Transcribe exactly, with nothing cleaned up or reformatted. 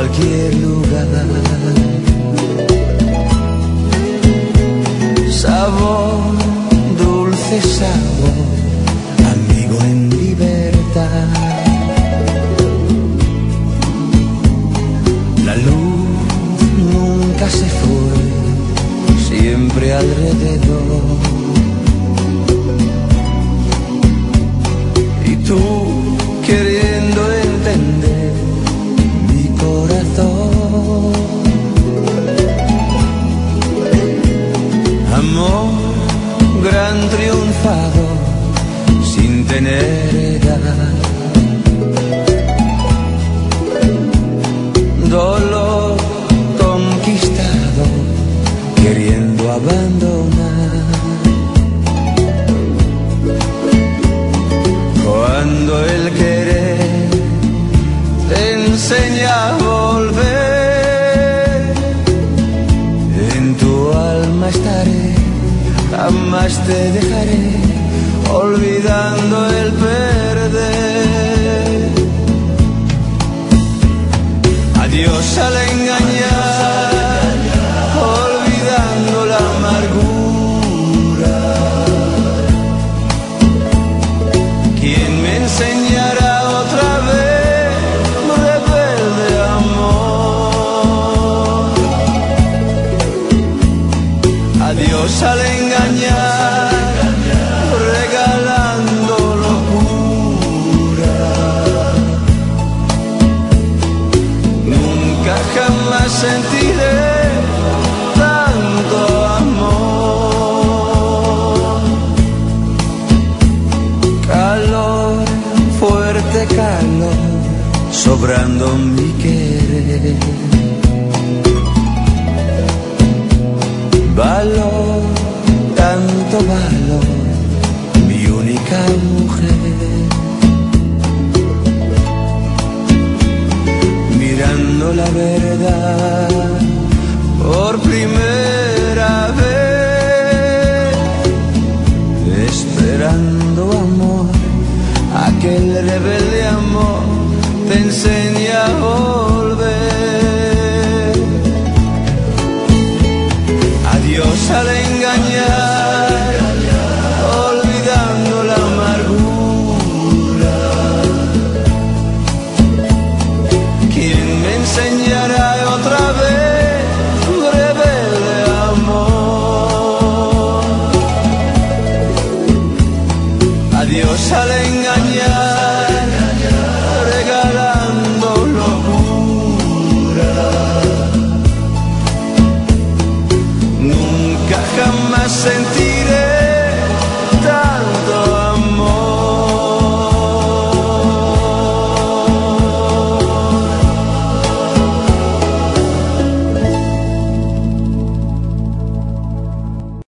cualquier lugar. Sabor, dulce sabor, amigo en libertad. La luz nunca se fue, siempre alrededor. Y tú queriendo entender mi corazón. Amor, gran triunfador, sin tener edad. Dolor conquistado, queriendo abandonar. Cuando el querer te enseña a volver, en tu alma estaré, jamás te dejaré, olvidando el perder. Adiós al engañar, olvidando la amargura. ¿Quién me enseñará otra vez, rebelde amor? Adiós al engañar, regalando locura. Nunca jamás sentiré tanto amor. Calor, fuerte calor, sobrando mi querer. Valor, tanto valor, mi única mujer. Mirando la verdad por primera vez, esperando amor, aquel rebelde amor te enseña a volver. Adiós al engañar, olvidando la amargura. ¿Quién me enseñará otra vez, rebelde amor? Adiós al engañar.